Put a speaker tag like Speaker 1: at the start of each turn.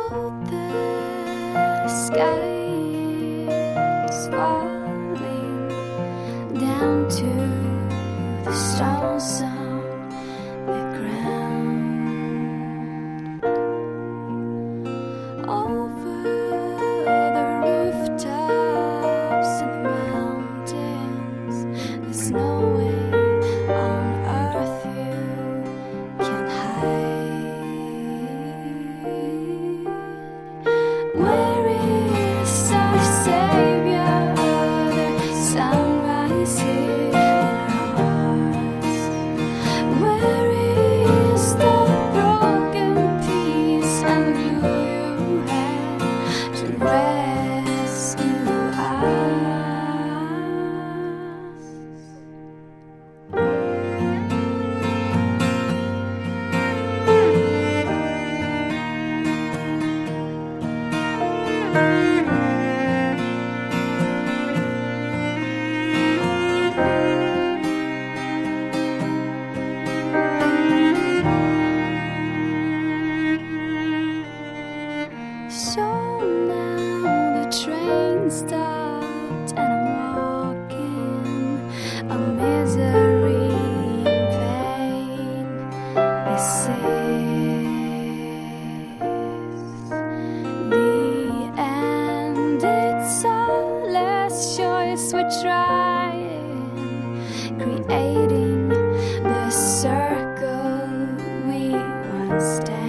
Speaker 1: Oh, the sky is falling down to the stones on the ground. Over the rooftops and the mountains, there's no way on earth you can hide. Where is our Savior? The sunrise in our hearts. Where is the broken peace and glue you had to rescue us? So now the train stopped and I'm walking a misery in vain. This is the end. It's our last choice. We're trying, creating the circle we once danced.